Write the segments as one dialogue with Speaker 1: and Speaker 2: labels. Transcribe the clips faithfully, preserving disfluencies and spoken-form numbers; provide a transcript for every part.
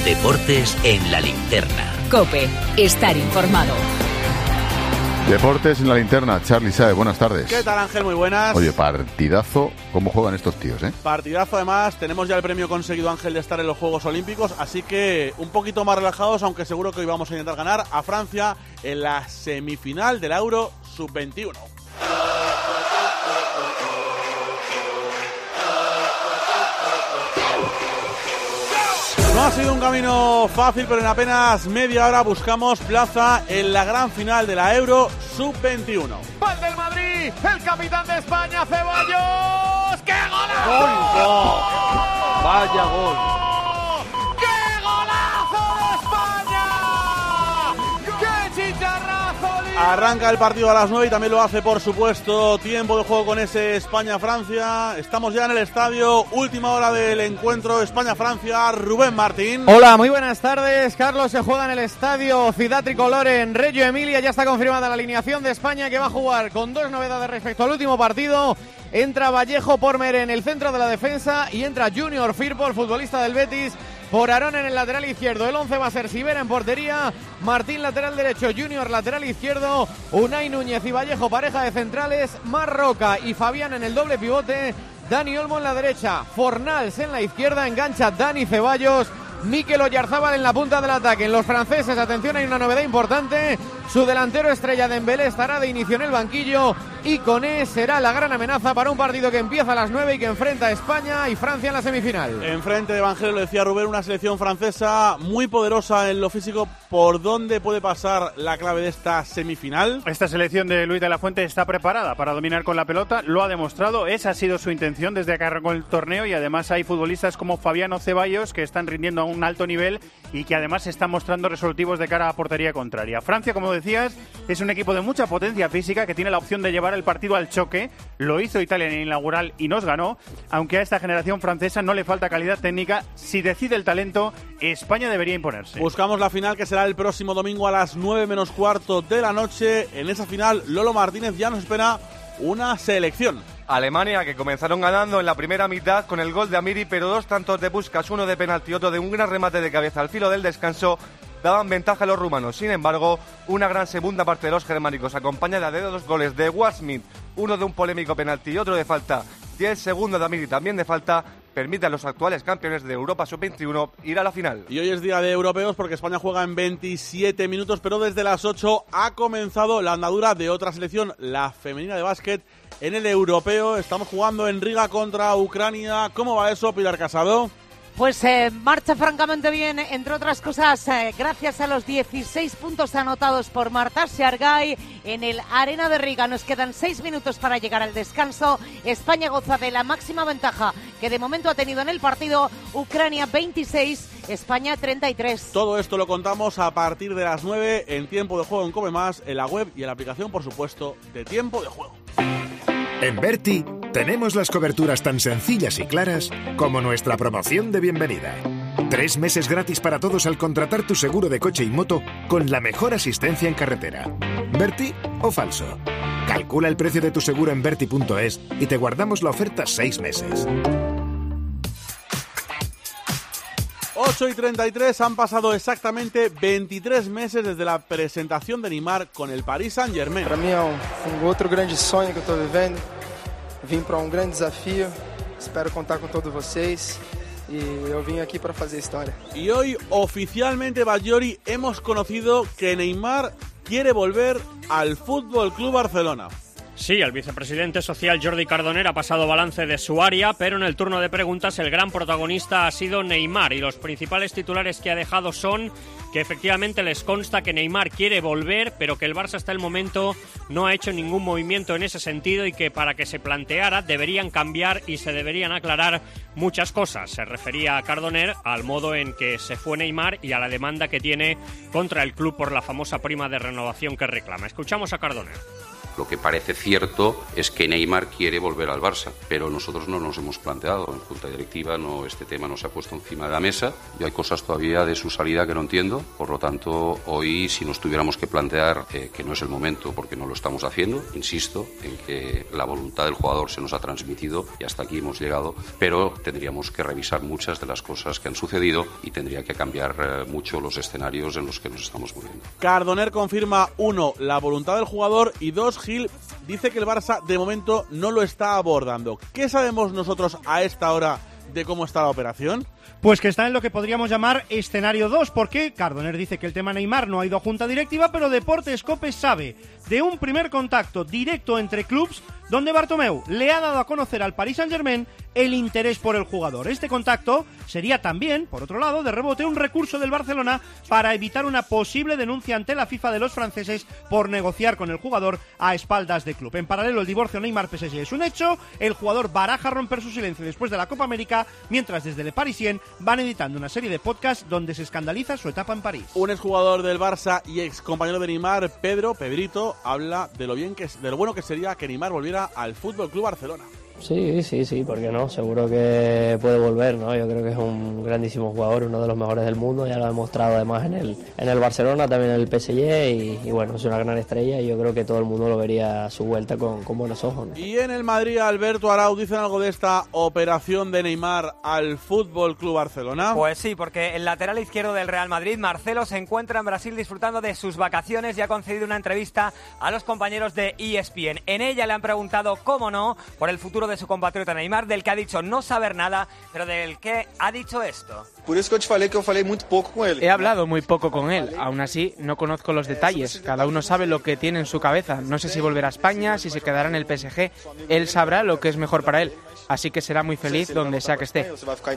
Speaker 1: Deportes en la linterna.
Speaker 2: COPE, estar informado.
Speaker 3: Deportes en la linterna, Charly Saez, buenas tardes.
Speaker 4: ¿Qué tal, Ángel? Muy buenas.
Speaker 3: Oye, partidazo, ¿cómo juegan estos tíos, eh?
Speaker 4: Partidazo, además, tenemos ya el premio conseguido, Ángel, de estar en los Juegos Olímpicos, así que un poquito más relajados, aunque seguro que hoy vamos a intentar ganar a Francia en la semifinal del Euro sub veintiuno. No ha sido un camino fácil, pero en apenas media hora buscamos plaza en la gran final de la Euro sub veintiuno.
Speaker 5: ¡Gol del Madrid! ¡El capitán de España, Ceballos! ¡Qué golazo!
Speaker 6: ¡Gol! ¡Gol! ¡Vaya gol!
Speaker 5: ¡Qué golazo de España! ¡Qué chicharrazo! Libre!
Speaker 4: Arranca el partido a las nueve y también lo hace, por supuesto, tiempo de juego con ese España-Francia. Estamos ya en el estadio, última hora del encuentro España-Francia. Rubén Martín.
Speaker 5: Hola, muy buenas tardes. Carlos, se juega en el estadio Ciudad Tricolor en Reggio Emilia. Ya está confirmada la alineación de España, que va a jugar con dos novedades respecto al último partido. Entra Vallejo por Mer en el centro de la defensa y entra Junior Firpo, el futbolista del Betis, por Aarón en el lateral izquierdo. El once va a ser Sivera en portería, Martín lateral derecho, Junior lateral izquierdo, Unai Núñez y Vallejo pareja de centrales, Marroca y Fabián en el doble pivote, Dani Olmo en la derecha, Fornals en la izquierda, engancha Dani Ceballos, Mikel Oyarzábal en la punta del ataque. En los franceses, atención, hay una novedad importante. Su delantero estrella Dembélé estará de inicio en el banquillo y Koné será la gran amenaza para un partido que empieza a las nueve y que enfrenta a España y Francia en la semifinal.
Speaker 4: Enfrente de Evangelio, lo decía Rubén, una selección francesa muy poderosa en lo físico. ¿Por dónde puede pasar la clave de esta semifinal?
Speaker 7: Esta selección de Luis de la Fuente está preparada para dominar con la pelota, lo ha demostrado, esa ha sido su intención desde que arrancó el torneo, y además hay futbolistas como Fabián Ceballos que están rindiendo a un alto nivel y que además se están mostrando resolutivos de cara a portería contraria. Francia, como decías, es un equipo de mucha potencia física que tiene la opción de llevar el partido al choque. Lo hizo Italia en el inaugural y nos ganó, aunque a esta generación francesa no le falta calidad técnica. Si decide el talento, España debería imponerse.
Speaker 4: Buscamos la final, que será el próximo domingo a las nueve menos cuarto de la noche. En esa final, Lolo Martínez ya nos espera una selección.
Speaker 6: Alemania, que comenzaron ganando en la primera mitad con el gol de Amiri, pero dos tantos de Puskás, uno de penalti y otro de un gran remate de cabeza al filo del descanso, daban ventaja a los rumanos. Sin embargo, una gran segunda parte de los germánicos, acompañada de dos goles de Warsmith, uno de un polémico penalti y otro de falta, y el segundo de Amiri también de falta, permite a los actuales campeones de Europa sub veintiuno ir a la final.
Speaker 4: Y hoy es día de europeos porque España juega en veintisiete minutos, pero desde las ocho ha comenzado la andadura de otra selección, la femenina de básquet, en el europeo. Estamos jugando en Riga contra Ucrania. ¿Cómo va eso, Pilar Casado?
Speaker 8: Pues eh, marcha francamente bien, entre otras cosas, eh, gracias a los dieciséis puntos anotados por Marta Siargay en el Arena de Riga. Nos quedan seis minutos para llegar al descanso. España goza de la máxima ventaja que de momento ha tenido en el partido. Ucrania veintiséis, España treinta y tres.
Speaker 4: Todo esto lo contamos a partir de las nueve en Tiempo de Juego en Come Más, en la web y en la aplicación, por supuesto, de Tiempo de Juego.
Speaker 9: En Berti tenemos las coberturas tan sencillas y claras como nuestra promoción de bienvenida. Tres meses gratis para todos al contratar tu seguro de coche y moto con la mejor asistencia en carretera. ¿Berti o falso? Calcula el precio de tu seguro en berti punto es y te guardamos la oferta seis meses.
Speaker 4: ocho y treinta y tres, han pasado exactamente veintitrés meses desde la presentación de Neymar con el Paris Saint-Germain.
Speaker 10: Para mí es un, un otro grande sueño que estoy viviendo. Vim para un gran desafío. Espero contar con todos vocês. Y yo vine aquí para hacer historia.
Speaker 4: Y hoy, oficialmente, Bajori, hemos conocido que Neymar quiere volver al F C Barcelona.
Speaker 11: Sí, el vicepresidente social Jordi Cardoner ha pasado balance de su área, pero en el turno de preguntas el gran protagonista ha sido Neymar, y los principales titulares que ha dejado son que efectivamente les consta que Neymar quiere volver, pero que el Barça hasta el momento no ha hecho ningún movimiento en ese sentido, y que para que se planteara deberían cambiar y se deberían aclarar muchas cosas. Se refería a Cardoner al modo en que se fue Neymar y a la demanda que tiene contra el club por la famosa prima de renovación que reclama. Escuchamos a Cardoner.
Speaker 12: Lo que parece cierto es que Neymar quiere volver al Barça, pero nosotros no nos hemos planteado. En Junta Directiva no, este tema no se ha puesto encima de la mesa. Yo hay cosas todavía de su salida que no entiendo. Por lo tanto, hoy si nos tuviéramos que plantear eh, que no es el momento porque no lo estamos haciendo, insisto en que la voluntad del jugador se nos ha transmitido y hasta aquí hemos llegado, pero tendríamos que revisar muchas de las cosas que han sucedido y tendría que cambiar eh, mucho los escenarios en los que nos estamos moviendo.
Speaker 4: Cardoner confirma, uno, la voluntad del jugador y dos, Gil dice que el Barça de momento no lo está abordando. ¿Qué sabemos nosotros a esta hora de cómo está la operación?
Speaker 13: Pues que está en lo que podríamos llamar escenario dos, porque Cardoner dice que el tema Neymar no ha ido a junta directiva, pero Deportes Cope sabe de un primer contacto directo entre clubs donde Bartomeu le ha dado a conocer al Paris Saint-Germain el interés por el jugador. Este contacto sería también, por otro lado, de rebote un recurso del Barcelona para evitar una posible denuncia ante la FIFA de los franceses por negociar con el jugador a espaldas del club. En paralelo, el divorcio Neymar-P S G es un hecho. El jugador baraja romper su silencio después de la Copa América, mientras desde Le Parisien van editando una serie de podcasts donde se escandaliza su etapa en París.
Speaker 4: Un exjugador del Barça y ex compañero de Neymar, Pedro, Pedrito, habla de lo bien que de lo bueno que sería que Neymar volviera al Fútbol Club Barcelona.
Speaker 14: Sí, sí, sí, ¿por qué no? Seguro que puede volver, ¿no? Yo creo que es un grandísimo jugador, uno de los mejores del mundo, ya lo ha demostrado además en el, en el Barcelona, también en el P S G y, y bueno, es una gran estrella y yo creo que todo el mundo lo vería a su vuelta con, con buenos ojos, ¿no?
Speaker 4: Y en el Madrid, Alberto Arau, ¿dicen algo de esta operación de Neymar al Fútbol Club Barcelona?
Speaker 15: Pues sí, porque el lateral izquierdo del Real Madrid, Marcelo, se encuentra en Brasil disfrutando de sus vacaciones y ha concedido una entrevista a los compañeros de E S P N. En ella le han preguntado, cómo no, por el futuro de su compatriota Neymar, del que ha dicho no saber nada, pero del que ha dicho esto.
Speaker 16: Por eso que eu te falei que eu falei muito pouco con él.
Speaker 17: He hablado muy poco con él, aún así no conozco los detalles, cada uno sabe lo que tiene en su cabeza, no sé si volverá a España, si se quedará en el P S G, él sabrá lo que es mejor para él, así que será muy feliz donde sea que esté.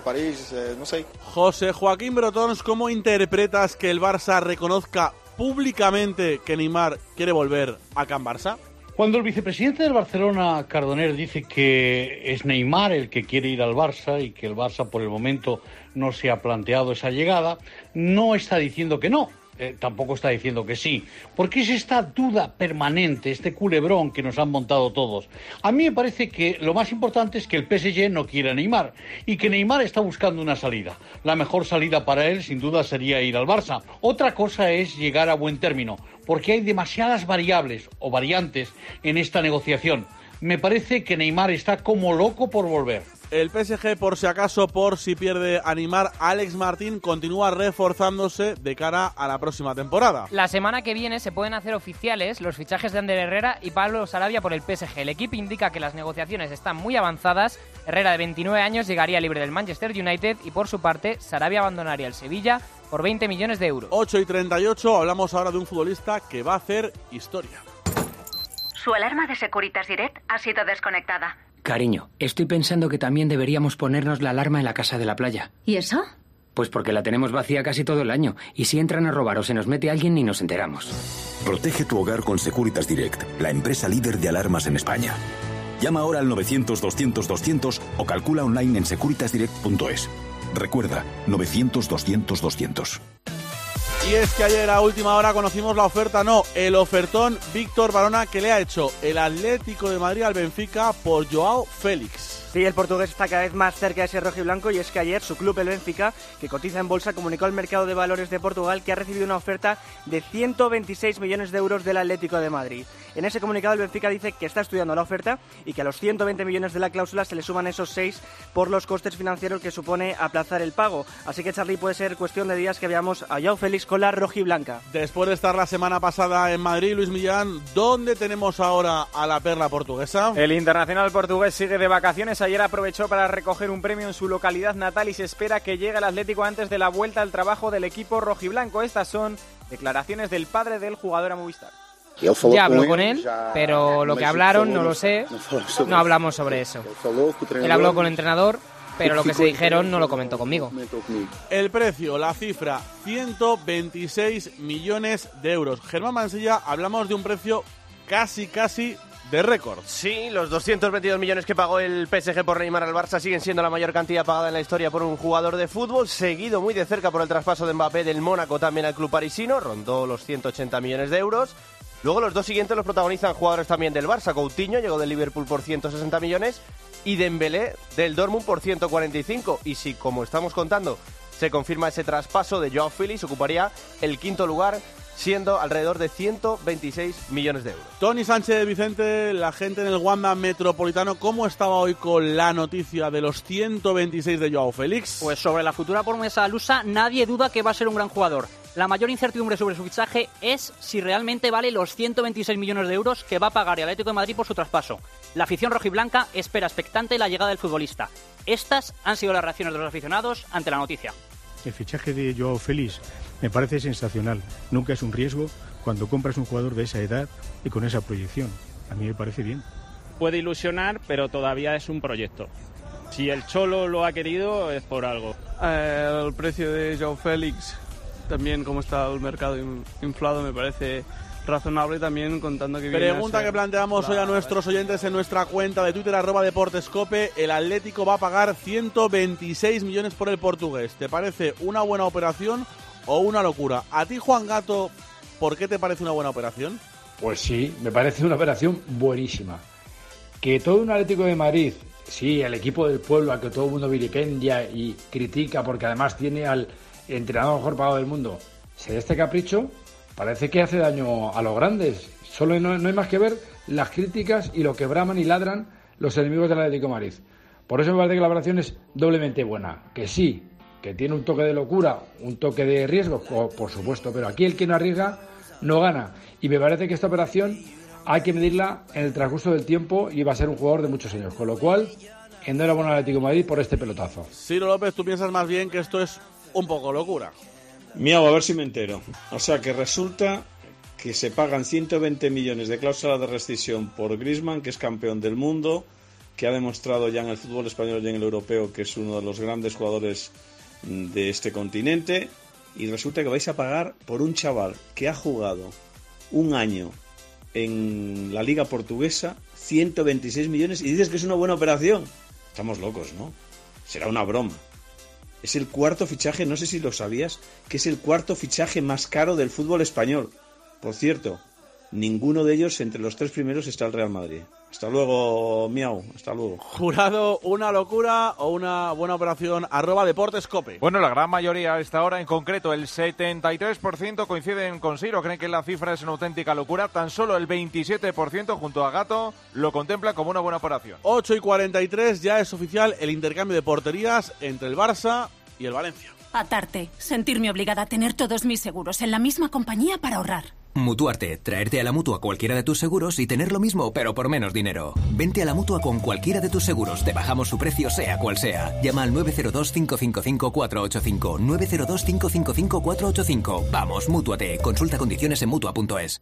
Speaker 4: José Joaquín Brotons, ¿cómo interpretas que el Barça reconozca públicamente que Neymar quiere volver a Can Barça?
Speaker 18: Cuando el vicepresidente del Barcelona, Cardoner, dice que es Neymar el que quiere ir al Barça y que el Barça por el momento no se ha planteado esa llegada, no está diciendo que no, eh, tampoco está diciendo que sí, porque es esta duda permanente, este culebrón que nos han montado todos. A mí me parece que lo más importante es que el P S G no quiere a Neymar y que Neymar está buscando una salida. La mejor salida para él, sin duda, sería ir al Barça. Otra cosa es llegar a buen término, porque hay demasiadas variables o variantes en esta negociación. Me parece que Neymar está como loco por volver.
Speaker 4: El P S G, por si acaso, por si pierde a Neymar, Alex Martín continúa reforzándose de cara a la próxima temporada.
Speaker 19: La semana que viene se pueden hacer oficiales los fichajes de Ander Herrera y Pablo Sarabia por el P S G. El equipo indica que las negociaciones están muy avanzadas. Herrera, de veintinueve años, llegaría libre del Manchester United y, por su parte, Sarabia abandonaría el Sevilla por veinte millones de euros.
Speaker 4: ocho y treinta y ocho, hablamos ahora de un futbolista que va a hacer historia.
Speaker 20: Su alarma de Securitas Direct ha sido desconectada.
Speaker 21: Cariño, estoy pensando que también deberíamos ponernos la alarma en la casa de la playa.
Speaker 20: ¿Y eso?
Speaker 21: Pues porque la tenemos vacía casi todo el año, y si entran a robar o se nos mete alguien ni nos enteramos.
Speaker 22: Protege tu hogar con Securitas Direct, la empresa líder de alarmas en España. Llama ahora al novecientos doscientos doscientos o calcula online en securitas direct punto es. Recuerda, novecientos doscientos doscientos.
Speaker 4: Y es que ayer a última hora conocimos la oferta, no, el ofertón Víctor Barona que le ha hecho el Atlético de Madrid al Benfica por Joao Félix.
Speaker 23: Sí, el portugués está cada vez más cerca de ese rojiblanco y es que ayer su club, el Benfica, que cotiza en bolsa, comunicó al mercado de valores de Portugal que ha recibido una oferta de ciento veintiséis millones de euros del Atlético de Madrid. En ese comunicado el Benfica dice que está estudiando la oferta y que a los ciento veinte millones de la cláusula se le suman esos seis por los costes financieros que supone aplazar el pago. Así que, Charly, puede ser cuestión de días que veamos a Joao Félix con la rojiblanca.
Speaker 4: Después de estar la semana pasada en Madrid, Luis Millán, ¿dónde tenemos ahora a la perla portuguesa?
Speaker 24: El internacional portugués sigue de vacaciones. Ayer aprovechó para recoger un premio en su localidad natal y se espera que llegue al Atlético antes de la vuelta al trabajo del equipo rojiblanco. Estas son declaraciones del padre del jugador a Movistar.
Speaker 19: Ya habló con él, pero lo que hablaron no lo sé, no hablamos sobre eso. Él habló con el entrenador, pero lo que se dijeron no lo comentó conmigo.
Speaker 4: El precio, la cifra, ciento veintiséis millones de euros. Germán Mansilla, hablamos de un precio casi, casi de récord.
Speaker 25: Sí, los doscientos veintidós millones que pagó el P S G por Neymar al Barça siguen siendo la mayor cantidad pagada en la historia por un jugador de fútbol, seguido muy de cerca por el traspaso de Mbappé del Mónaco también al club parisino, rondó los ciento ochenta millones de euros. Luego los dos siguientes los protagonizan jugadores también del Barça. Coutinho llegó del Liverpool por ciento sesenta millones y Dembélé del Dortmund por ciento cuarenta y cinco. Y si, como estamos contando, se confirma ese traspaso de Joao Félix, ocuparía el quinto lugar, siendo alrededor de ciento veintiséis millones de euros.
Speaker 4: Tony Sánchez Vicente, la gente en el Wanda Metropolitano, ¿cómo estaba hoy con la noticia de los ciento veintiséis de Joao Félix?
Speaker 1: Pues sobre la futura promesa lusa, nadie duda que va a ser un gran jugador. La mayor incertidumbre sobre su fichaje es si realmente vale los ciento veintiséis millones de euros que va a pagar el Atlético de Madrid por su traspaso. La afición rojiblanca espera expectante la llegada del futbolista. Estas han sido las reacciones de los aficionados ante la noticia.
Speaker 2: El fichaje de Joao Félix me parece sensacional. Nunca es un riesgo cuando compras un jugador de esa edad y con esa proyección. A mí me parece bien.
Speaker 24: Puede ilusionar, pero todavía es un proyecto. Si el Cholo lo ha querido, es por algo.
Speaker 3: Eh, el precio de Joao Félix, también como está el mercado inflado, me parece razonable también, contando que viene
Speaker 4: Pregunta
Speaker 3: a ser...
Speaker 4: que planteamos hoy a nuestros oyentes en nuestra cuenta de Twitter, arroba Deportescope. El Atlético va a pagar ciento veintiséis millones por el portugués. ¿Te parece una buena operación o una locura? A ti, Juan Gato, ¿por qué te parece una buena operación?
Speaker 5: Pues sí, me parece una operación buenísima. Que todo un Atlético de Madrid, sí, el equipo del pueblo al que todo el mundo vilipendia y critica porque además tiene al entrenador mejor pagado del mundo, se dé este capricho, parece que hace daño a los grandes. Solo no, no hay más que ver las críticas y lo que braman y ladran los enemigos del Atlético de Madrid. Por eso me parece que la operación es doblemente buena. Que sí, que tiene un toque de locura, un toque de riesgo, por, por supuesto, pero aquí el que no arriesga no gana. Y me parece que esta operación hay que medirla en el transcurso del tiempo y va a ser un jugador de muchos años. Con lo cual, enhorabuena al Atlético de Madrid por este pelotazo.
Speaker 4: Ciro López, tú piensas más bien que esto es un poco locura.
Speaker 7: Miau, a ver si me entero. O sea, que resulta que se pagan ciento veinte millones de cláusula de rescisión por Griezmann, que es campeón del mundo, que ha demostrado ya en el fútbol español y en el europeo que es uno de los grandes jugadores de este continente, y resulta que vais a pagar por un chaval que ha jugado un año en la Liga Portuguesa ciento veintiséis millones y dices que es una buena operación. Estamos locos, ¿no? Será una broma. Es el cuarto fichaje, no sé si lo sabías, que es el cuarto fichaje más caro del fútbol español. Por cierto, ninguno de ellos entre los tres primeros está el Real Madrid. Hasta luego, Miau, hasta luego.
Speaker 4: Jurado, ¿una locura o una buena operación? Arroba Deportescope.
Speaker 26: Bueno, la gran mayoría a esta hora, en concreto el setenta y tres por ciento coinciden con Ciro, creen que la cifra es una auténtica locura. Tan solo el veintisiete por ciento junto a Gato lo contempla como una buena operación.
Speaker 4: ocho y cuarenta y tres, ya es oficial el intercambio de porterías entre el Barça y el Valencia.
Speaker 27: Atarte, sentirme obligada a tener todos mis seguros en la misma compañía para ahorrar.
Speaker 28: Mutuarte, traerte a la Mutua cualquiera de tus seguros y tener lo mismo, pero por menos dinero. Vente a la Mutua con cualquiera de tus seguros, te bajamos su precio sea cual sea. Llama al nueve cero dos, cinco cinco cinco, cuatro ocho cinco, nueve cero dos, cinco cinco cinco, cuatro ocho cinco. Vamos, Mútuate, consulta condiciones en Mutua punto es.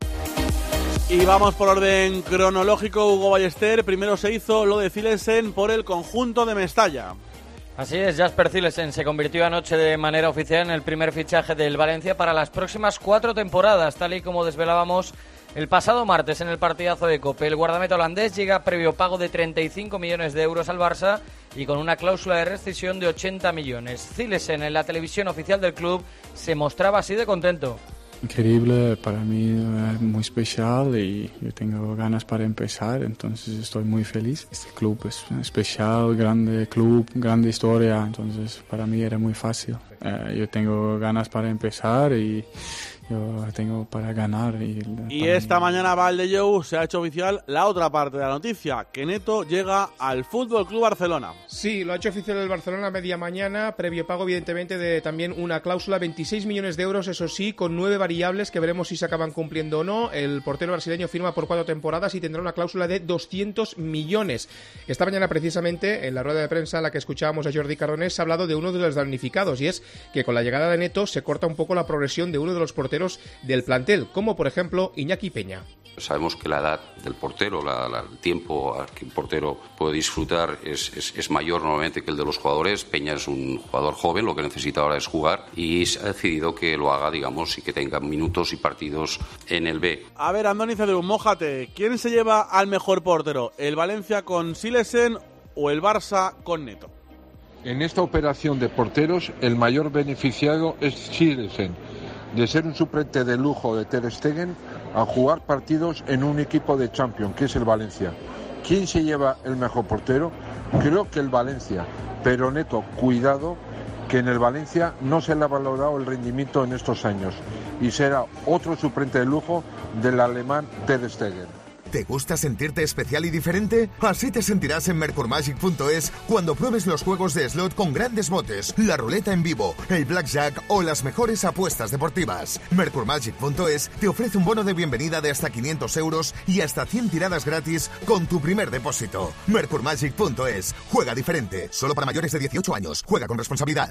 Speaker 4: Y vamos por orden cronológico, Hugo Ballester. Primero se hizo lo de Cilesen por el conjunto de Mestalla.
Speaker 29: Así es, Jasper Cilesen se convirtió anoche de manera oficial en el primer fichaje del Valencia para las próximas cuatro temporadas, tal y como desvelábamos el pasado martes en el partidazo de Cope. El guardameta holandés llega previo pago de treinta y cinco millones de euros al Barça y con una cláusula de rescisión de ochenta millones. Cilesen en la televisión oficial del club se mostraba así de contento.
Speaker 30: Increíble, para mí es muy especial y yo tengo ganas para empezar, entonces estoy muy feliz. Este club es especial, grande club, grande historia, entonces para mí era muy fácil. Eh, yo tengo ganas para empezar y yo tengo para ganar. Y,
Speaker 4: y esta mañana Valdejou se ha hecho oficial la otra parte de la noticia, que Neto llega al Fútbol Club Barcelona.
Speaker 31: Sí, lo ha hecho oficial el Barcelona a media mañana, previo pago evidentemente de también una cláusula, veintiséis millones de euros, eso sí, con nueve variables que veremos si se acaban cumpliendo o no. El portero brasileño firma por cuatro temporadas y tendrá una cláusula de doscientos millones. Esta mañana precisamente, en la rueda de prensa en la que escuchábamos a Jordi Cardonés, se ha hablado de uno de los damnificados, y es que con la llegada de Neto se corta un poco la progresión de uno de los porteros del plantel, como por ejemplo Iñaki Peña.
Speaker 12: Sabemos que la edad del portero, la, la, el tiempo al que un portero puede disfrutar es, es, es mayor normalmente que el de los jugadores. Peña es un jugador joven, lo que necesita ahora es jugar y se ha decidido que lo haga, digamos, y que tenga minutos y partidos en el B.
Speaker 4: A ver, Andoni Cedrún, mójate. ¿Quién se lleva al mejor portero? ¿El Valencia con Cilesen o el Barça con Neto?
Speaker 32: En esta operación de porteros, el mayor beneficiado es Cilesen. De ser un suplente de lujo de Ter Stegen, a jugar partidos en un equipo de Champions, que es el Valencia. ¿Quién se lleva el mejor portero? Creo que el Valencia, pero Neto, cuidado, que en el Valencia no se le ha valorado el rendimiento en estos años y será otro suplente de lujo del alemán Ter Stegen.
Speaker 6: ¿Te gusta sentirte especial y diferente? Así te sentirás en Mercur Magic punto es cuando pruebes los juegos de slot con grandes botes, la ruleta en vivo, el blackjack o las mejores apuestas deportivas. Mercur Magic punto es te ofrece un bono de bienvenida de hasta quinientos euros y hasta cien tiradas gratis con tu primer depósito. Mercur Magic punto es. Juega diferente. Solo para mayores de dieciocho años. Juega con responsabilidad.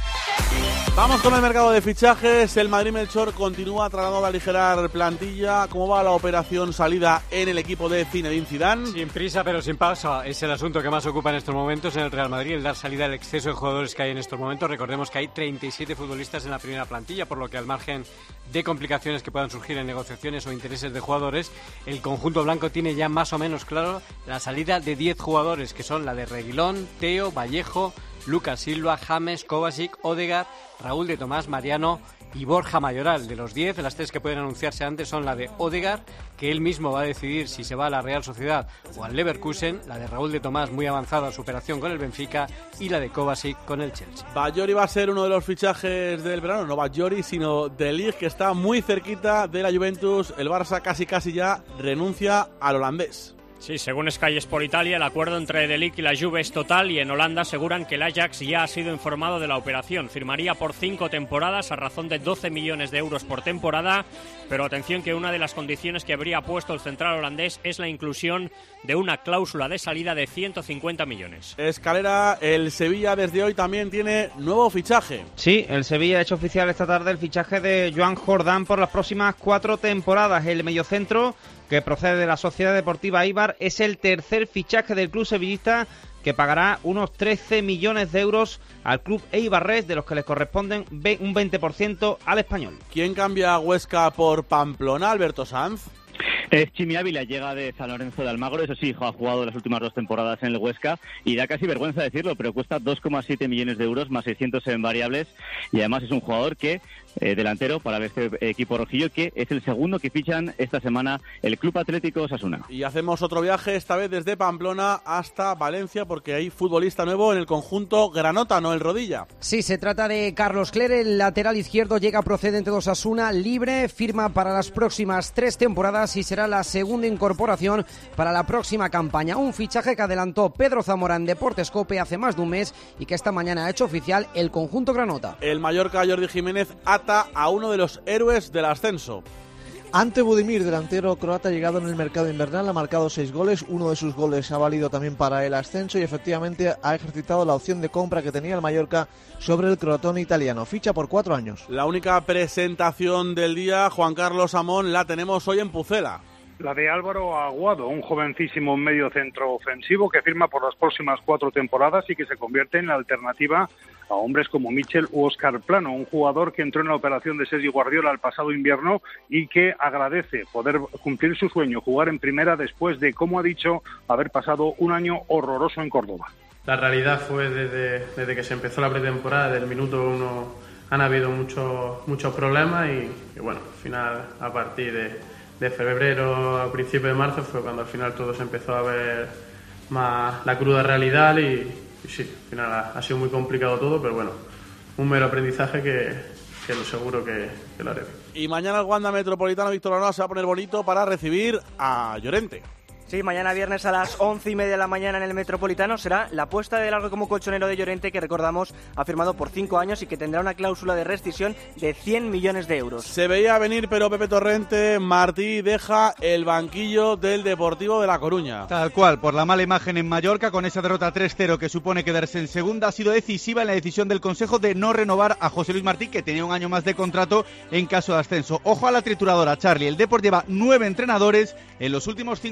Speaker 4: Vamos con el mercado de fichajes. El Madrid Melchor continúa tratando de aligerar plantilla. ¿Cómo va la operación salida en el equipo de Zinedine Zidane?
Speaker 8: Sin prisa pero sin pausa. Es el asunto que más ocupa en estos momentos en el Real Madrid, el dar salida al exceso de jugadores que hay en estos momentos. Recordemos que hay treinta y siete futbolistas en la primera plantilla, por lo que al margen de complicaciones que puedan surgir en negociaciones o intereses de jugadores, el conjunto blanco tiene ya más o menos claro la salida de diez jugadores, que son la de Reguilón, Teo, Vallejo, Lucas Silva, James, Kovacic, Odegaard, Raúl de Tomás, Mariano y Borja Mayoral. De los diez, las tres que pueden anunciarse antes son la de Odegaard, que él mismo va a decidir si se va a la Real Sociedad o al Leverkusen, la de Raúl de Tomás, muy avanzada su operación con el Benfica, y la de Kovacic con el Chelsea.
Speaker 4: Bajori va a ser uno de los fichajes del verano, no Bajori, sino De Ligt, que está muy cerquita de la Juventus. El Barça casi casi ya renuncia al holandés.
Speaker 9: Sí, según Sky Sport Italia, el acuerdo entre De Ligt y la Juve es total y en Holanda aseguran que el Ajax ya ha sido informado de la operación. Firmaría por cinco temporadas a razón de doce millones de euros por temporada, pero atención que una de las condiciones que habría puesto el central holandés es la inclusión de una cláusula de salida de ciento cincuenta millones.
Speaker 4: Escalera, el Sevilla desde hoy también tiene nuevo fichaje.
Speaker 10: Sí, el Sevilla ha hecho oficial esta tarde el fichaje de Joan Jordán por las próximas cuatro temporadas. El mediocentro, que procede de la Sociedad Deportiva Eibar, es el tercer fichaje del club sevillista, que pagará unos trece millones de euros al club eibarrés, de los que les corresponden un veinte por ciento al Español.
Speaker 4: ¿Quién cambia a Huesca por Pamplona? Alberto Sanz.
Speaker 11: Es Chimi Ávila, llega de San Lorenzo de Almagro, eso sí, ha jugado las últimas dos temporadas en el Huesca y da casi vergüenza decirlo, pero cuesta dos coma siete millones de euros más seiscientos en variables y además es un jugador que, eh, delantero para este equipo rojillo, que es el segundo que fichan esta semana el Club Atlético Osasuna.
Speaker 4: Y hacemos otro viaje, esta vez desde Pamplona hasta Valencia, porque hay futbolista nuevo en el conjunto granota, no el Rodilla.
Speaker 13: Sí, se trata de Carlos Cler, el lateral izquierdo llega procedente de Osasuna, libre, firma para las próximas tres temporadas y será la segunda incorporación para la próxima campaña. Un fichaje que adelantó Pedro Zamora en Deportes COPE hace más de un mes y que esta mañana ha hecho oficial el conjunto granota.
Speaker 4: El Mallorca, Jordi Jiménez, ata a uno de los héroes del ascenso.
Speaker 14: Ante Budimir, delantero croata llegado en el mercado invernal, ha marcado seis goles, uno de sus goles ha valido también para el ascenso y efectivamente ha ejercitado la opción de compra que tenía el Mallorca sobre el crotón italiano. Ficha por cuatro años.
Speaker 4: La única presentación del día, Juan Carlos Amón, la tenemos hoy en Pucela.
Speaker 15: La de Álvaro Aguado, un jovencísimo medio centro ofensivo que firma por las próximas cuatro temporadas y que se convierte en la alternativa a hombres como Michel u Óscar Plano, un jugador que entró en la operación de Sergi Guardiola el pasado invierno y que agradece poder cumplir su sueño, jugar en primera después de, como ha dicho, haber pasado un año horroroso en Córdoba.
Speaker 16: La realidad fue desde, desde que se empezó la pretemporada, desde el minuto uno han habido muchos muchos problemas y, y bueno, al final a partir de... de febrero a principios de marzo fue cuando al final todo se empezó a ver más la cruda realidad y, y sí, al final ha, ha sido muy complicado todo, pero bueno, un mero aprendizaje que, que lo seguro que, que lo haré.
Speaker 4: Y mañana el Wanda Metropolitano Víctor Lanoa se va a poner bonito para recibir a Llorente.
Speaker 23: Sí, mañana viernes a las once y media de la mañana en el Metropolitano será la puesta de largo como colchonero de Llorente, que recordamos ha firmado por cinco años y que tendrá una cláusula de rescisión de cien millones de euros.
Speaker 4: Se veía venir, pero Pepe Torrente, Martí deja el banquillo del Deportivo de La Coruña.
Speaker 17: Tal cual, por la mala imagen en Mallorca, con esa derrota tres cero que supone quedarse en segunda, ha sido decisiva en la decisión del Consejo de no renovar a José Luis Martí, que tenía un año más de contrato en caso de ascenso. Ojo a la trituradora, Charlie, el Depor lleva nueve entrenadores en los últimos cinco años.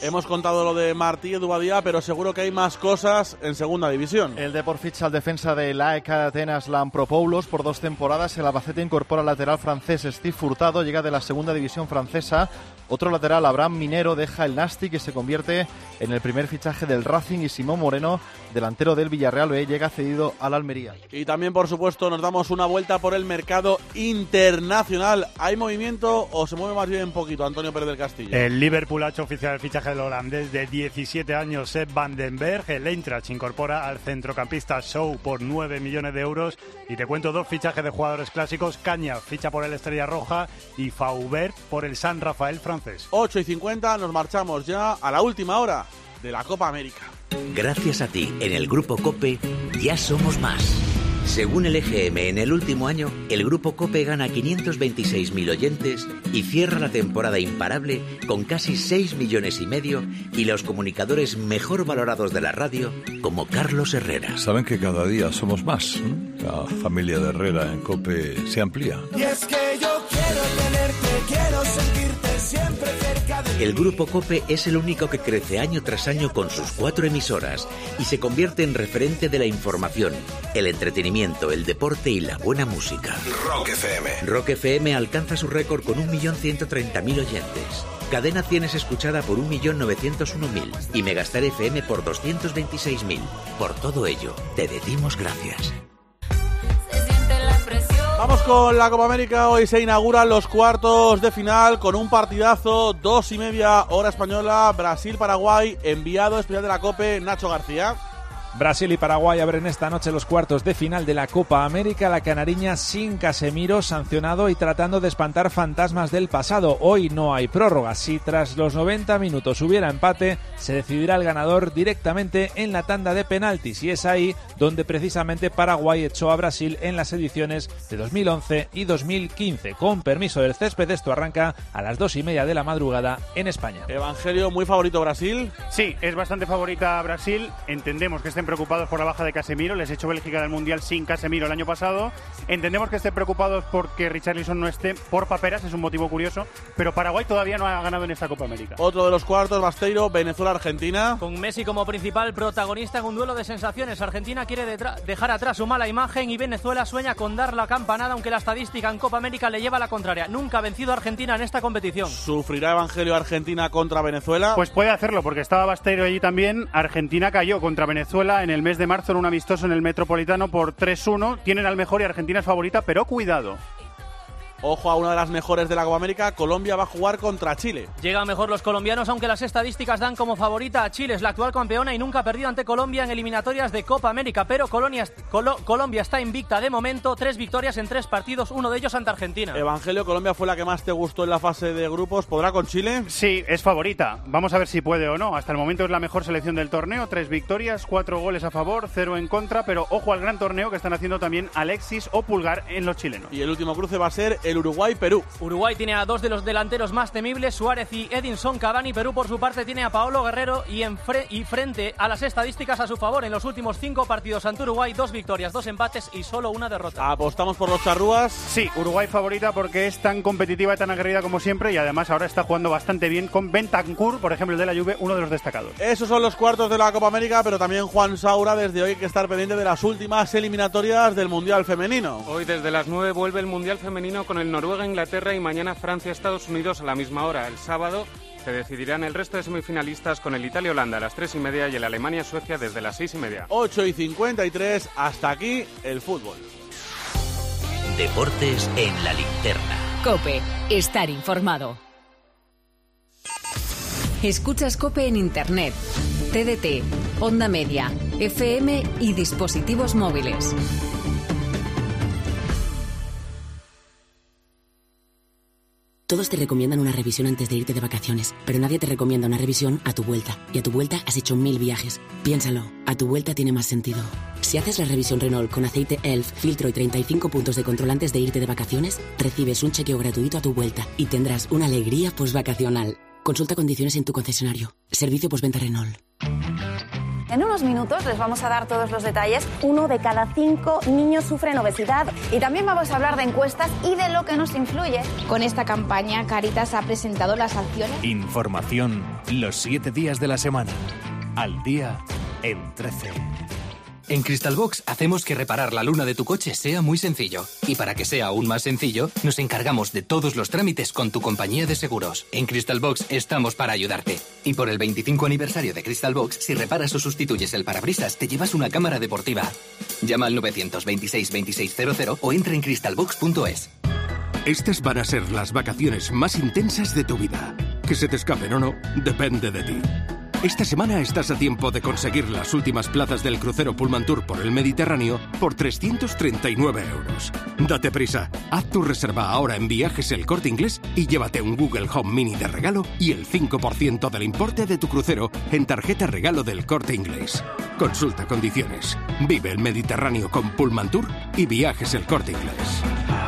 Speaker 4: Hemos contado lo de Martí y Dubadía, pero seguro que hay más cosas en segunda división.
Speaker 1: El Depor ficha al defensa de la A E K de Atenas, Lampropoulos, por dos temporadas. El Albacete incorpora al lateral francés Steve Furtado, llega de la segunda división francesa. Otro lateral, Abraham Minero, deja el Nasti, que se convierte en el primer fichaje del Racing, y Simón Moreno, delantero del Villarreal B, llega cedido al Almería.
Speaker 4: Y también, por supuesto, nos damos una vuelta por el mercado internacional. ¿Hay movimiento o se mueve más bien un poquito, Antonio Pérez del Castillo?
Speaker 2: El Liverpool ha hecho oficial el fichaje del holandés de diecisiete años, Sepp van den Berg. El Eintracht incorpora al centrocampista Shaw por nueve millones de euros. Y te cuento dos fichajes de jugadores clásicos. Caña ficha por el Estrella Roja y Faubert por el San Rafael francés.
Speaker 4: ocho y cincuenta, nos marchamos ya a la última hora de la Copa América.
Speaker 3: Gracias a ti, en el Grupo COPE, ya somos más. Según el E G M, en el último año, el Grupo COPE gana quinientos veintiséis mil oyentes y cierra la temporada imparable con casi seis millones y medio y los comunicadores mejor valorados de la radio, como Carlos Herrera.
Speaker 5: Saben que cada día somos más. La familia de Herrera en COPE se amplía.
Speaker 7: Y es que yo quiero tenerte, quiero sentirte siempre cerca de mí.
Speaker 3: El Grupo COPE es el único que crece año tras año con sus cuatro emisoras y se convierte en referente de la información, el entretenimiento, el deporte y la buena música.
Speaker 7: Rock F M.
Speaker 3: Rock F M alcanza su récord con un millón ciento treinta mil oyentes. Cadena cien es escuchada por un millón novecientos uno mil y Megastar F M por doscientos veintiséis mil. Por todo ello, te decimos gracias.
Speaker 4: Vamos con la Copa América. Hoy se inauguran los cuartos de final con un partidazo, dos y media hora española, Brasil-Paraguay, enviado especial de la COPE, Nacho García.
Speaker 18: Brasil y Paraguay abren esta noche los cuartos de final de la Copa América. La canariña sin Casemiro, sancionado y tratando de espantar fantasmas del pasado. Hoy no hay prórroga. Si tras los noventa minutos hubiera empate, se decidirá el ganador directamente en la tanda de penaltis. Y es ahí donde precisamente Paraguay echó a Brasil en las ediciones de dos mil once y dos mil quince. Con permiso del césped, esto arranca a las dos y media de la madrugada en España.
Speaker 4: Evangelio, ¿muy favorito Brasil?
Speaker 19: Sí, es bastante favorita Brasil. Entendemos que estén preocupados por la baja de Casemiro. Les echó Bélgica del Mundial sin Casemiro el año pasado. Entendemos que estén preocupados porque Richarlison no esté por paperas, es un motivo curioso, pero Paraguay todavía no ha ganado en esta Copa América.
Speaker 4: Otro de los cuartos, Basteiro, Venezuela-Argentina.
Speaker 20: Con Messi como principal protagonista en un duelo de sensaciones. Argentina quiere dejar atrás su mala imagen y Venezuela sueña con dar la campanada, aunque la estadística en Copa América le lleva a la contraria. Nunca ha vencido a Argentina en esta competición.
Speaker 4: ¿Sufrirá Evangelio Argentina contra Venezuela?
Speaker 19: Pues puede hacerlo, porque estaba Basteiro allí también. Argentina cayó contra Venezuela en el mes de marzo en un amistoso en el Metropolitano por tres uno. Tienen al mejor y Argentina es favorita, pero cuidado.
Speaker 4: Ojo a una de las mejores de la Copa América, Colombia va a jugar contra Chile.
Speaker 20: Llegan mejor los colombianos, aunque las estadísticas dan como favorita a Chile. Es la actual campeona y nunca ha perdido ante Colombia en eliminatorias de Copa América, pero Colonia, Colo, Colombia está invicta de momento, tres victorias en tres partidos, uno de ellos ante Argentina.
Speaker 4: Evangelio, Colombia fue la que más te gustó en la fase de grupos, ¿podrá con Chile?
Speaker 19: Sí, es favorita, vamos a ver si puede o no. Hasta el momento es la mejor selección del torneo, tres victorias, cuatro goles a favor, cero en contra, pero ojo al gran torneo que están haciendo también Alexis o Pulgar en los chilenos.
Speaker 4: Y el último cruce va a ser el Uruguay-Perú.
Speaker 20: Uruguay tiene a dos de los delanteros más temibles, Suárez y Edinson Cavani. Perú, por su parte, tiene a Paolo Guerrero y, en fre- y frente a las estadísticas a su favor, en los últimos cinco partidos ante Uruguay, dos victorias, dos empates y solo una derrota.
Speaker 4: ¿Apostamos por los charrúas?
Speaker 19: Sí, Uruguay favorita porque es tan competitiva y tan aguerrida como siempre, y además ahora está jugando bastante bien con Bentancur, por ejemplo, el de la Juve, uno de los destacados.
Speaker 4: Esos son los cuartos de la Copa América, pero también Juan Saura, desde hoy hay que estar pendiente de las últimas eliminatorias del Mundial Femenino.
Speaker 21: Hoy desde las nueve vuelve el Mundial Femenino con el Noruega-Inglaterra y mañana Francia-Estados Unidos a la misma hora. El sábado se decidirán el resto de semifinalistas con el Italia-Holanda a las tres y media y el Alemania-Suecia desde las seis y media.
Speaker 4: ocho y cincuenta y tres, hasta aquí el fútbol.
Speaker 3: Deportes en la linterna.
Speaker 22: COPE, estar informado. Escuchas COPE en Internet, T D T, Onda Media, F M y dispositivos móviles.
Speaker 24: Todos te recomiendan una revisión antes de irte de vacaciones, pero nadie te recomienda una revisión a tu vuelta. Y a tu vuelta has hecho mil viajes. Piénsalo, a tu vuelta tiene más sentido. Si haces la revisión Renault con aceite E L F, filtro y treinta y cinco puntos de control antes de irte de vacaciones, recibes un chequeo gratuito a tu vuelta y tendrás una alegría posvacacional. Consulta condiciones en tu concesionario. Servicio postventa Renault.
Speaker 6: En unos minutos les vamos a dar todos los detalles. Uno de cada cinco niños sufren obesidad y también vamos a hablar de encuestas y de lo que nos influye.
Speaker 8: Con esta campaña, Cáritas ha presentado las acciones.
Speaker 9: Información los siete días de la semana. Al día en trece.
Speaker 12: En Crystalbox hacemos que reparar la luna de tu coche sea muy sencillo. Y para que sea aún más sencillo, nos encargamos de todos los trámites con tu compañía de seguros. En Crystalbox estamos para ayudarte. Y por el veinticinco aniversario de Crystalbox, si reparas o sustituyes el parabrisas, te llevas una cámara deportiva. Llama al nueve dos seis, veintiséis cero cero o entra en crystalbox punto es.
Speaker 25: Estas van a ser las vacaciones más intensas de tu vida. Que se te escapen o no, depende de ti. Esta semana estás a tiempo de conseguir las últimas plazas del crucero Pullman Tour por el Mediterráneo por trescientos treinta y nueve euros. Date prisa, haz tu reserva ahora en Viajes El Corte Inglés y llévate un Google Home Mini de regalo y el cinco por ciento del importe de tu crucero en tarjeta regalo del Corte Inglés. Consulta condiciones. Vive el Mediterráneo con Pullman Tour y Viajes El Corte Inglés.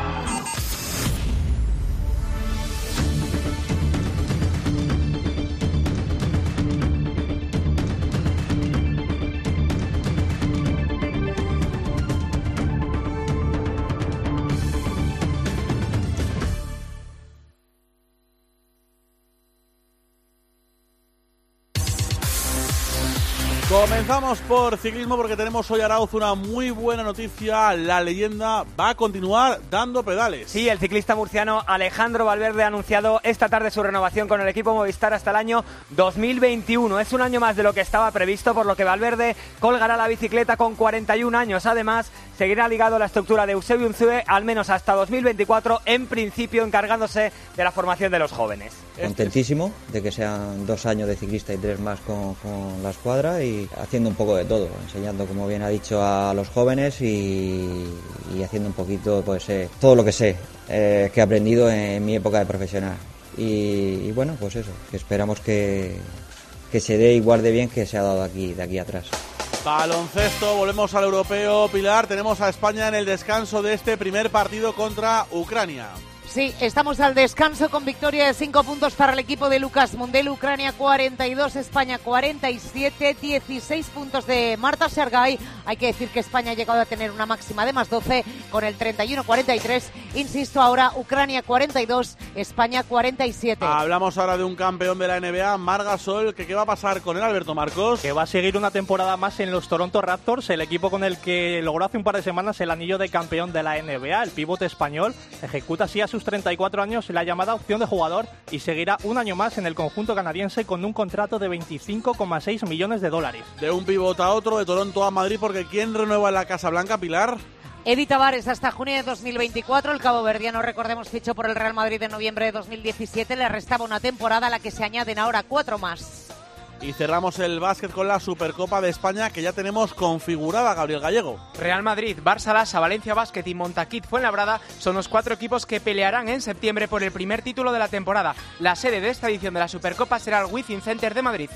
Speaker 4: Comenzamos por ciclismo porque tenemos hoy, Arauz, una muy buena noticia. La leyenda va a continuar dando pedales.
Speaker 23: Sí, el ciclista murciano Alejandro Valverde ha anunciado esta tarde su renovación con el equipo Movistar hasta el año dos mil veintiuno. Es un año más de lo que estaba previsto, por lo que Valverde colgará la bicicleta con cuarenta y un años. Además, seguirá ligado a la estructura de Eusebio Unzue al menos hasta dos mil veinticuatro, en principio encargándose de la formación de los jóvenes.
Speaker 26: Contentísimo de que sean dos años de ciclista y tres más con, con la escuadra y haciendo un poco de todo, enseñando, como bien ha dicho, a los jóvenes y, y haciendo un poquito, pues eh, todo lo que sé, eh, que he aprendido en mi época de profesional. Y, y bueno, pues eso, que esperamos que, que se dé igual de bien que se ha dado aquí, de aquí atrás.
Speaker 4: Baloncesto, volvemos al europeo. Pilar, tenemos a España en el descanso de este primer partido contra Ucrania.
Speaker 27: Sí, estamos al descanso con victoria de cinco puntos para el equipo de Lucas Mundel. Ucrania cuarenta y dos, España cuarenta y siete, dieciséis puntos de Marta Sergay. Hay que decir que España ha llegado a tener una máxima de más doce con el treinta y uno cuarenta y tres. Insisto, ahora Ucrania cuarenta y dos, España cuarenta y siete.
Speaker 4: Hablamos ahora de un campeón de la N B A, Marc Gasol, que qué va a pasar con él, Alberto Marcos.
Speaker 28: Que va a seguir una temporada más en los Toronto Raptors, el equipo con el que logró hace un par de semanas el anillo de campeón de la N B A. El pivote español ejecuta así a sus treinta y cuatro años la llamada opción de jugador y seguirá un año más en el conjunto canadiense con un contrato de veinticinco coma seis millones de dólares.
Speaker 4: De un pivote a otro, de Toronto a Madrid, porque ¿quién renueva en la Casa Blanca, Pilar?
Speaker 27: Eddie Tavares hasta junio de dos mil veinticuatro. El caboverdiano, recordemos, fichó por el Real Madrid en noviembre de dos mil diecisiete. Le restaba una temporada a la que se añaden ahora cuatro más.
Speaker 4: Y cerramos el básquet con la Supercopa de España, que ya tenemos configurada, Gabriel Gallego.
Speaker 29: Real Madrid, Barça Lassa, Valencia Basket y Montaquit Fuenlabrada son los cuatro equipos que pelearán en septiembre por el primer título de la temporada. La sede de esta edición de la Supercopa será el Wizzing Center de Madrid.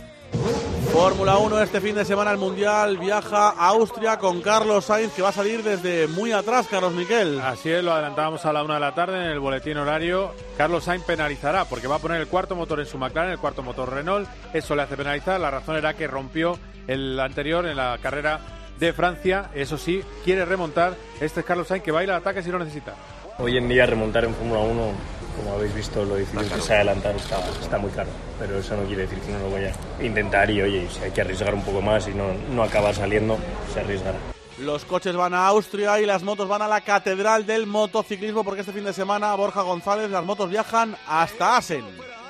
Speaker 4: Fórmula uno, este fin de semana el Mundial viaja a Austria con Carlos Sainz, que va a salir desde muy atrás, Carlos Miquel.
Speaker 30: Así es, lo adelantábamos a la una de la tarde en el boletín horario. Carlos Sainz penalizará porque va a poner el cuarto motor en su McLaren, el cuarto motor Renault. Eso le hace penalizar. La razón era que rompió el anterior en la carrera de Francia. Eso sí, quiere remontar. Este es Carlos Sainz, que va a ir al ataque si lo necesita.
Speaker 31: Hoy en día remontar en Fórmula uno, como habéis visto, lo difícil que es adelantar, está, está muy claro. Pero eso no quiere decir que no lo vaya a intentar y, oye, si hay que arriesgar un poco más y no, no acaba saliendo, se arriesgará.
Speaker 4: Los coches van a Austria y las motos van a la catedral del motociclismo, porque este fin de semana, Borja González, las motos viajan hasta Assen.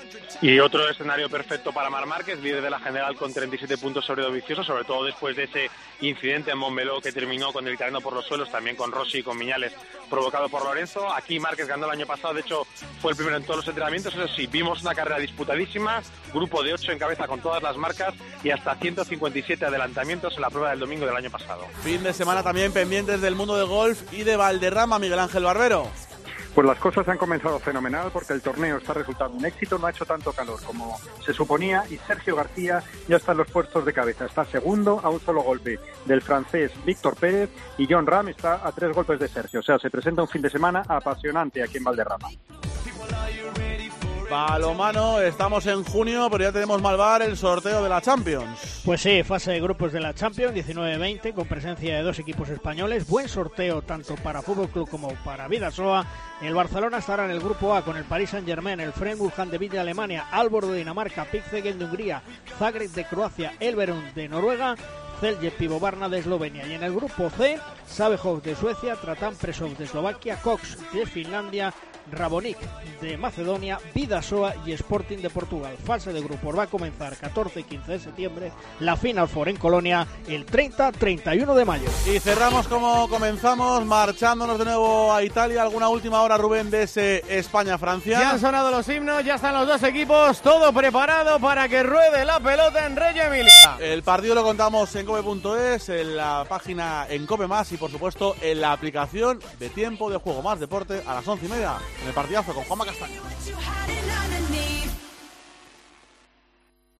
Speaker 32: Y otro escenario perfecto para Marc Márquez, líder de la general con treinta y siete puntos sobre Dovizioso, sobre todo después de ese incidente en Montmeló que terminó con el italiano por los suelos, también con Rossi y con Viñales, provocado por Lorenzo. Aquí Márquez ganó el año pasado, de hecho fue el primero en todos los entrenamientos. Eso sí, vimos una carrera disputadísima, grupo de ocho en cabeza con todas las marcas y hasta ciento cincuenta y siete adelantamientos en la prueba del domingo del año pasado.
Speaker 4: Fin de semana también pendientes del mundo del golf y de Valderrama, Miguel Ángel Barbero.
Speaker 15: Pues las cosas han comenzado fenomenal porque el torneo está resultando un éxito, no ha hecho tanto calor como se suponía y Sergio García ya está en los puestos de cabeza, está segundo a un solo golpe del francés Víctor Pérez y John Ram está a tres golpes de Sergio, o sea, se presenta un fin de semana apasionante aquí en Valderrama.
Speaker 4: Balonmano, estamos en junio, pero ya tenemos Malvar el sorteo de la Champions.
Speaker 1: Pues sí, fase de grupos de la Champions, diecinueve veinte, con presencia de dos equipos españoles. Buen sorteo tanto para Fútbol Club como para Bidasoa. El Barcelona estará en el grupo A con el Paris Saint-Germain, el Freiburg de de Alemania, Aalborg de Dinamarca, Pixegen de Hungría, Zagreb de Croacia, Elverum de Noruega, Celje Pivovarna de Eslovenia. Y en el grupo C, Sabehov de Suecia, Tratan Presov de Eslovaquia, Cox de Finlandia, Rabonik de Macedonia, Bidasoa y Sporting de Portugal. Fase de grupos va a comenzar catorce y quince de septiembre, la Final Four en Colonia el treinta treinta y uno de mayo.
Speaker 4: Y cerramos como comenzamos, marchándonos de nuevo a Italia. ¿Alguna última hora, Rubén, de ese España-Francia?
Speaker 2: Ya han sonado los himnos, ya están los dos equipos, todo preparado para que ruede la pelota en Reggio Emilia.
Speaker 4: El partido lo contamos en cope punto es, en la página en Cope Más y por supuesto en la aplicación de Tiempo de Juego. Más deporte a las once y media en el partidazo con Juanma Castaño.